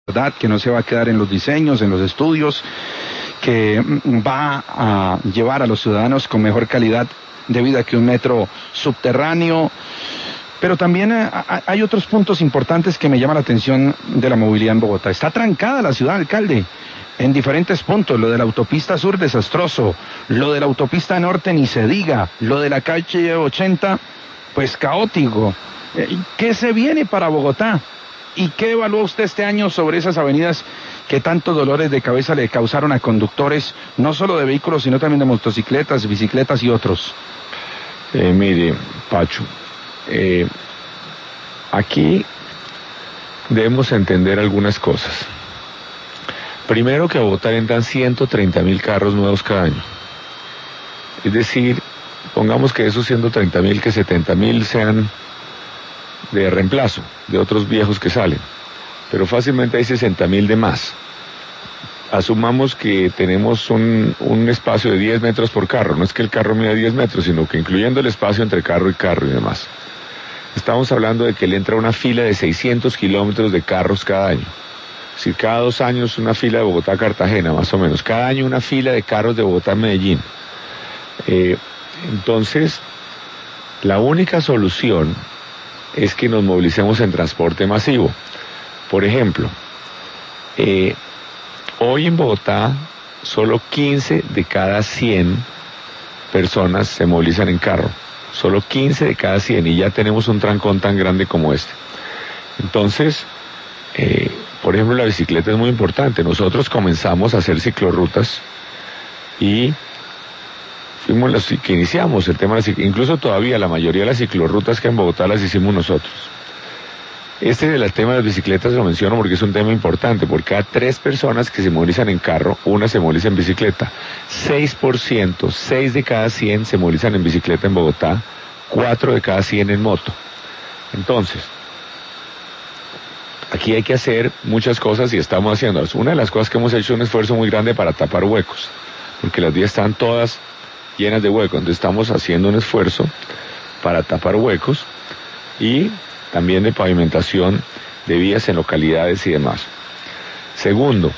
verdad que no se va a quedar en los diseños, en los estudios, que va a llevar a los ciudadanos con mejor calidad de vida que un metro subterráneo. Pero también hay otros puntos importantes que me llaman la atención de la movilidad en Bogotá. Está trancada la ciudad, alcalde, en diferentes puntos. Lo de la autopista sur, desastroso. Lo de la autopista norte, ni se diga. Lo de la calle 80, pues caótico. ¿Qué se viene para Bogotá? ¿Y qué evalúa usted este año sobre esas avenidas que tantos dolores de cabeza le causaron a conductores, no solo de vehículos, sino también de motocicletas, bicicletas y otros? Mire, Pacho, aquí debemos entender algunas cosas. Primero, que a Bogotá entran 130.000 carros nuevos cada año. Es decir, pongamos que esos 130.000, que 70.000 sean de reemplazo de otros viejos que salen, pero fácilmente hay 60.000 de más. Asumamos que tenemos un espacio de 10 metros por carro. No es que el carro mida 10 metros, sino que incluyendo el espacio entre carro y carro y demás. Estamos hablando de que le entra una fila de 600 kilómetros de carros cada año. Es decir, cada 2 años una fila de Bogotá a Cartagena, más o menos. Cada año una fila de carros de Bogotá a Medellín. Entonces, la única solución es que nos movilicemos en transporte masivo. Por ejemplo, hoy en Bogotá solo 15 de cada 100 personas se movilizan en carro. Solo 15 de cada 100, y ya tenemos un trancón tan grande como este. Entonces, por ejemplo, la bicicleta es muy importante. Nosotros comenzamos a hacer ciclorrutas y fuimos los que iniciamos el tema de la ciclorruta. Incluso todavía la mayoría de las ciclorrutas que en Bogotá las hicimos nosotros. Este del tema de las bicicletas lo menciono porque es un tema importante. Por cada 3 personas que se movilizan en carro, una se moviliza en bicicleta. 6%, 6 de cada 100 se movilizan en bicicleta en Bogotá, 4 de cada 100 en moto. Entonces, aquí hay que hacer muchas cosas y estamos haciéndolas. Una de las cosas que hemos hecho es un esfuerzo muy grande para tapar huecos, porque las vías están todas llenas de huecos. Entonces estamos haciendo un esfuerzo para tapar huecos y también de pavimentación de vías en localidades y demás. Segundo,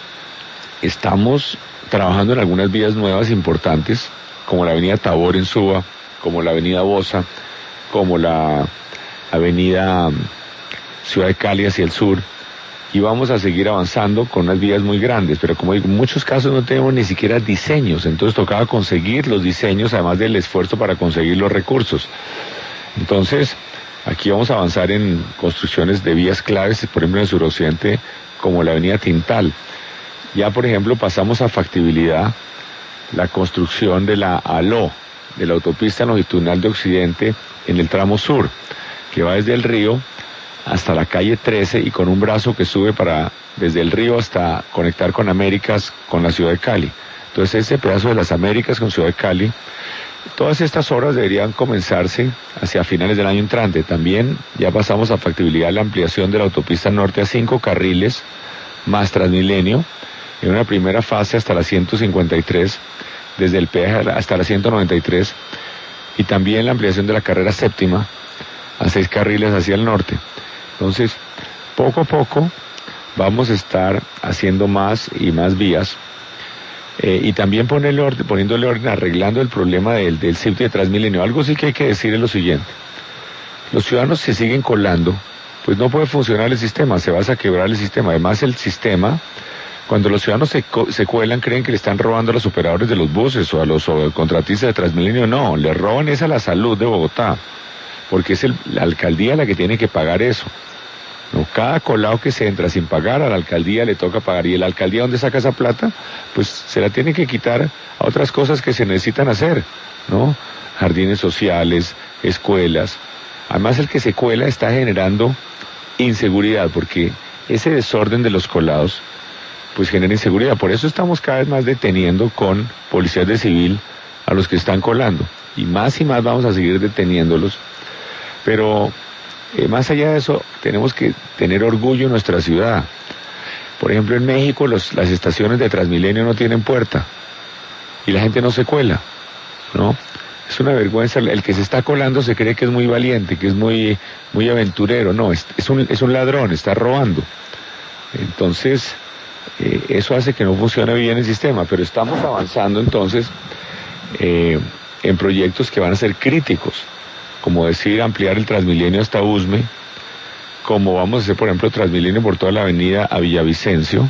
estamos trabajando en algunas vías nuevas importantes, como la avenida Tabor en Suba, como la avenida Bosa, como la avenida Ciudad de Cali hacia el sur, y vamos a seguir avanzando con unas vías muy grandes, pero como digo, en muchos casos no tenemos ni siquiera diseños, entonces tocaba conseguir los diseños, además del esfuerzo para conseguir los recursos. Entonces, aquí vamos a avanzar en construcciones de vías claves, por ejemplo en el suroccidente, como la avenida Tintal. Ya, por ejemplo, pasamos a factibilidad la construcción de la ALO, de la autopista longitudinal de Occidente, en el tramo sur, que va desde el río hasta la calle 13 y con un brazo que sube desde el río hasta conectar con Américas, con la ciudad de Cali. Entonces, ese pedazo de las Américas con ciudad de Cali, todas estas obras deberían comenzarse hacia finales del año entrante. También ya pasamos a factibilidad la ampliación de la autopista norte a 5 carriles más Transmilenio, en una primera fase hasta la 153, desde el peaje hasta la 193, y también la ampliación de la carrera séptima a 6 carriles hacia el norte. Entonces, poco a poco vamos a estar haciendo más y más vías. Y también poniéndole orden, arreglando el problema del sitio de Transmilenio. Algo sí que hay que decir es lo siguiente: los ciudadanos se siguen colando, pues no puede funcionar el sistema, se va a quebrar el sistema. Además, el sistema, cuando los ciudadanos se cuelan, creen que le están robando a los operadores de los buses o a los contratistas de Transmilenio. No, le roban es a la salud de Bogotá, porque es la alcaldía la que tiene que pagar eso. No, cada colado que se entra sin pagar, a la alcaldía le toca pagar. ¿Y la alcaldía dónde saca esa plata? Pues se la tiene que quitar a otras cosas que se necesitan hacer, ¿no? Jardines sociales, escuelas. Además, el que se cuela está generando inseguridad, porque ese desorden de los colados, pues genera inseguridad. Por eso estamos cada vez más deteniendo con policías de civil a los que están colando. Y más vamos a seguir deteniéndolos. Pero más allá de eso, tenemos que tener orgullo en nuestra ciudad. Por ejemplo, en México las estaciones de Transmilenio no tienen puerta y la gente no se cuela, ¿no? Es una vergüenza. El que se está colando se cree que es muy valiente, que es muy aventurero. No, es un ladrón, está robando. Entonces, eso hace que no funcione bien el sistema, pero estamos avanzando entonces en proyectos que van a ser críticos, como decir ampliar el Transmilenio hasta Usme, como vamos a hacer por ejemplo Transmilenio por toda la avenida a Villavicencio,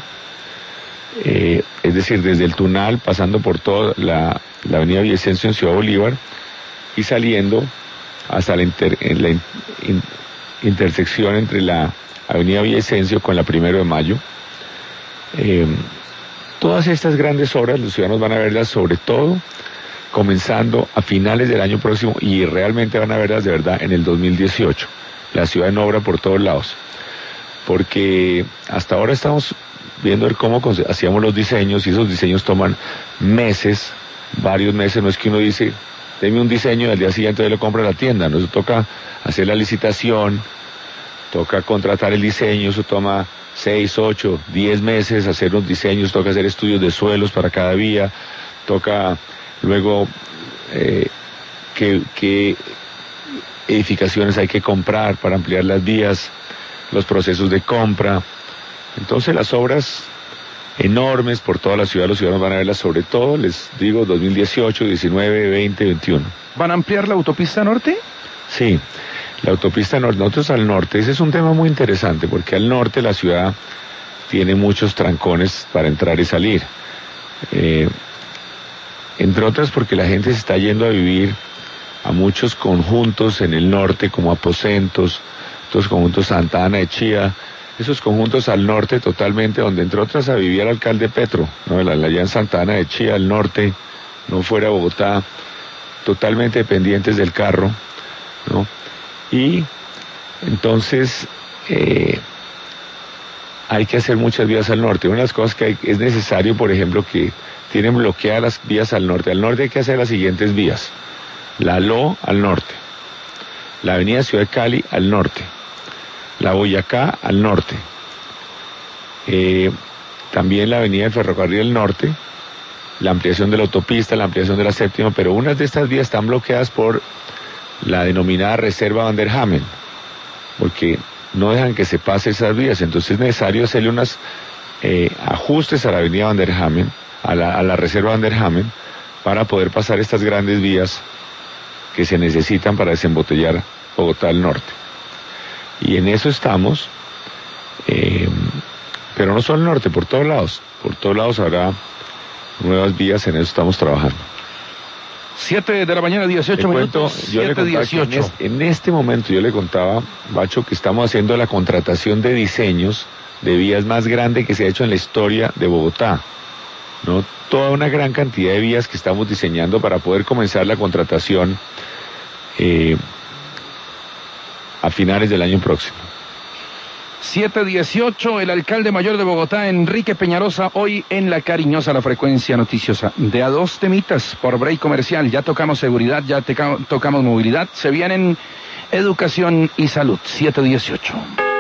es decir, desde el Tunal pasando por toda la avenida Villavicencio en Ciudad Bolívar y saliendo hasta la intersección entre la avenida Villavicencio con la 1 de Mayo. Todas estas grandes obras los ciudadanos van a verlas sobre todo comenzando a finales del año próximo y realmente van a verlas de verdad en el 2018. La ciudad en obra por todos lados, porque hasta ahora estamos viendo cómo hacíamos los diseños y esos diseños toman meses, varios meses. No es que uno dice, deme un diseño y al día siguiente lo compra la tienda, no, eso toca hacer la licitación, toca contratar el diseño, eso toma 6, 8, 10 meses hacer los diseños, toca hacer estudios de suelos para cada vía, toca luego qué edificaciones hay que comprar para ampliar las vías, los procesos de compra. Entonces las obras enormes por toda la ciudad, los ciudadanos van a verlas sobre todo, les digo, 2018, 19, 20, 21. ¿Van a ampliar la autopista norte? Sí, la autopista norte, nosotros al norte, ese es un tema muy interesante, porque al norte la ciudad tiene muchos trancones para entrar y salir. Entre otras porque la gente se está yendo a vivir a muchos conjuntos en el norte, como Aposentos, estos conjuntos Santa Ana de Chía, esos conjuntos al norte totalmente, donde entre otras vivía el alcalde Petro, ¿no? Allá en Santa Ana de Chía, al norte, no fuera de Bogotá, totalmente dependientes del carro, ¿no? Y entonces hay que hacer muchas vías al norte. Una de las cosas que es necesario, por ejemplo, que tienen bloqueadas las vías al norte. Al norte hay que hacer las siguientes vías: la LO al norte, la avenida Ciudad de Cali al norte, la Boyacá al norte, también la avenida del Ferrocarril al norte, la ampliación de la autopista, la ampliación de la séptima, pero unas de estas vías están bloqueadas por la denominada Reserva Van der Hamen, porque no dejan que se pase esas vías. Entonces es necesario hacerle unos ajustes a la avenida Van der Hamen, a la Reserva Van der Hamen, para poder pasar estas grandes vías que se necesitan para desembotellar Bogotá al norte. Y en eso estamos, pero no solo al norte, por todos lados habrá nuevas vías, en eso estamos trabajando. 7 de la mañana, 18 minutos, 7:18. En este momento yo le contaba, Bacho, que estamos haciendo la contratación de diseños de vías más grande que se ha hecho en la historia de Bogotá, ¿no? Toda una gran cantidad de vías que estamos diseñando para poder comenzar la contratación a finales del año próximo. 7:18, el alcalde mayor de Bogotá, Enrique Peñalosa, hoy en La Cariñosa, la frecuencia noticiosa. De a dos temitas por break comercial. Ya tocamos seguridad, ya tocamos movilidad. Se vienen educación y salud. 7:18.